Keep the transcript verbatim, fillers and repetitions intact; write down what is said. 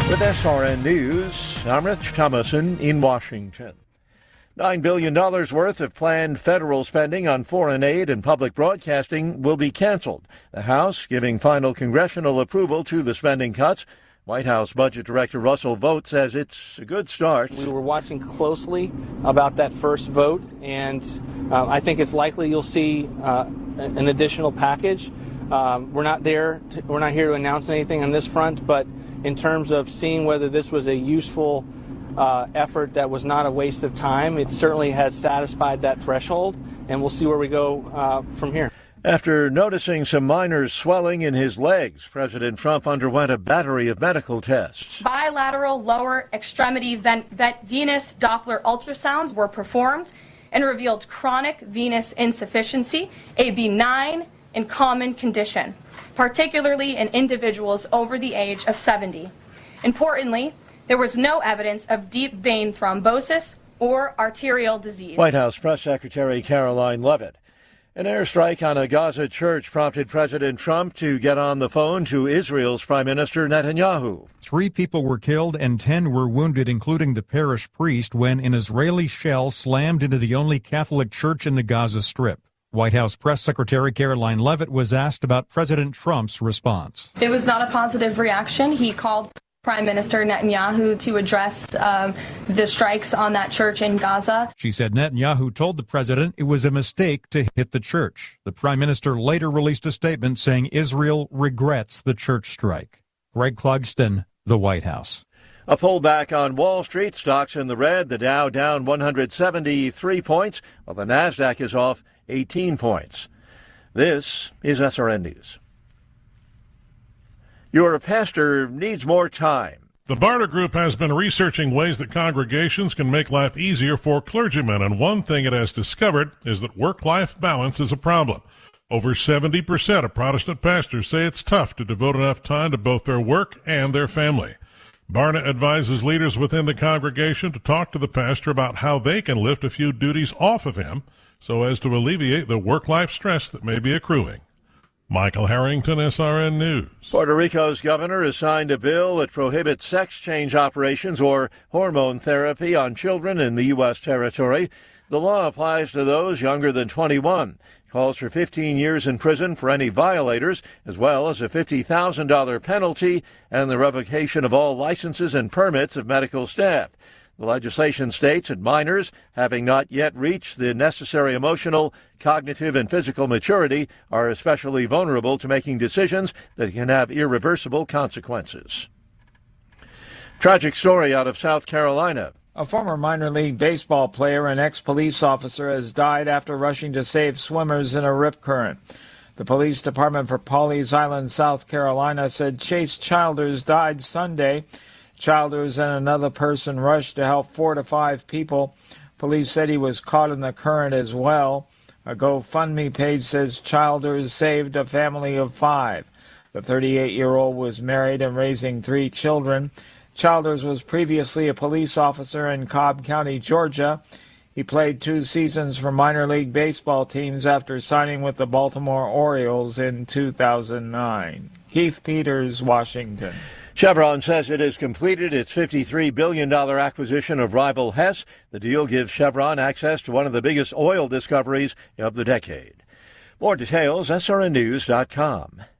With S R N News, I'm Rich Thomason in Washington. nine billion dollars worth of planned federal spending on foreign aid and public broadcasting will be canceled. The House giving final congressional approval to the spending cuts. White House Budget Director Russell Vought says it's a good start. We were watching closely about that first vote, and uh, I think it's likely you'll see uh, an additional package. Um, we're not there. To, we're not here to announce anything on this front, but in terms of seeing whether this was a useful uh, effort that was not a waste of time, it certainly has satisfied that threshold, and we'll see where we go uh, from here. After noticing some minor swelling in his legs, President Trump underwent a battery of medical tests. Bilateral lower extremity ven- ven- venous Doppler ultrasounds were performed and revealed chronic venous insufficiency, a benign and common condition, particularly in individuals over the age of seventy. Importantly, there was no evidence of deep vein thrombosis or arterial disease. White House Press Secretary Caroline Leavitt. An airstrike on a Gaza church prompted President Trump to get on the phone to Israel's Prime Minister Netanyahu. Three people were killed and ten were wounded, including the parish priest, when an Israeli shell slammed into the only Catholic church in the Gaza Strip. White House Press Secretary Caroline Leavitt was asked about President Trump's response. It was not a positive reaction. He called Prime Minister Netanyahu to address um, the strikes on that church in Gaza. She said Netanyahu told the president it was a mistake to hit the church. The prime minister later released a statement saying Israel regrets the church strike. Greg Clugston, the White House. A pullback on Wall Street, stocks in the red, the Dow down one hundred seventy-three points, while the Nasdaq is off eighteen points. This is S R N News. Your pastor needs more time. The Barna Group has been researching ways that congregations can make life easier for clergymen, and one thing it has discovered is that work-life balance is a problem. Over seventy percent of Protestant pastors say it's tough to devote enough time to both their work and their family. Barna advises leaders within the congregation to talk to the pastor about how they can lift a few duties off of him so as to alleviate the work-life stress that may be accruing. Michael Harrington, S R N News. Puerto Rico's governor has signed a bill that prohibits sex change operations or hormone therapy on children in the U S territory. The law applies to those younger than twenty-one. It calls for fifteen years in prison for any violators, as well as a fifty thousand dollars penalty and the revocation of all licenses and permits of medical staff. The legislation states that minors, having not yet reached the necessary emotional, cognitive, and physical maturity, are especially vulnerable to making decisions that can have irreversible consequences. Tragic story out of South Carolina. A former minor league baseball player and ex-police officer has died after rushing to save swimmers in a rip current. The police department for Pawleys Island, South Carolina, said Chase Childers died Sunday. Childers and another person rushed to help four to five people. Police said he was caught in the current as well. A GoFundMe page says Childers saved a family of five. The thirty-eight-year-old was married and raising three children. Childers was previously a police officer in Cobb County, Georgia. He played two seasons for minor league baseball teams after signing with the Baltimore Orioles in two thousand nine. Keith Peters, Washington. Chevron says it has completed its fifty-three billion dollars acquisition of rival Hess. The deal gives Chevron access to one of the biggest oil discoveries of the decade. More details, S R N news dot com.